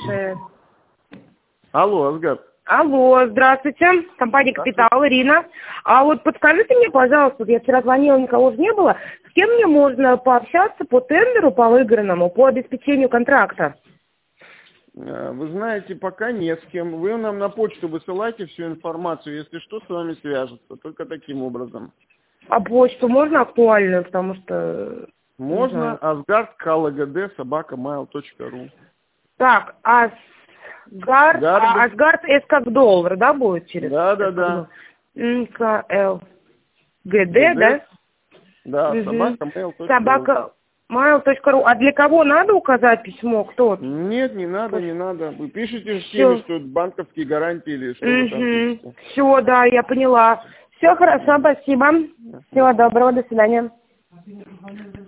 слушает. Алло, Асгар. Алло, здравствуйте. Компания «Капитал», Ирина. А вот подскажите мне, пожалуйста, вот я вчера звонила, никого же не было, с кем мне можно пообщаться по тендеру, по выигранному, по обеспечению контракта? Вы знаете, пока не с кем. Вы нам на почту высылайте всю информацию, если что, с вами свяжутся. Только таким образом. А почту можно актуальную, потому что... Можно. asgard@mail.ru. Так, Асгард С как доллар, да, будет через? Да. НКЛ. ГД, да? Да, собака mail.ru. А для кого надо указать письмо? Кто? Нет, не надо. Вы пишете в теме, что это банковские гарантии или что вы там пишете. Все, да, я поняла. Все хорошо, спасибо. Всего доброго, до свидания.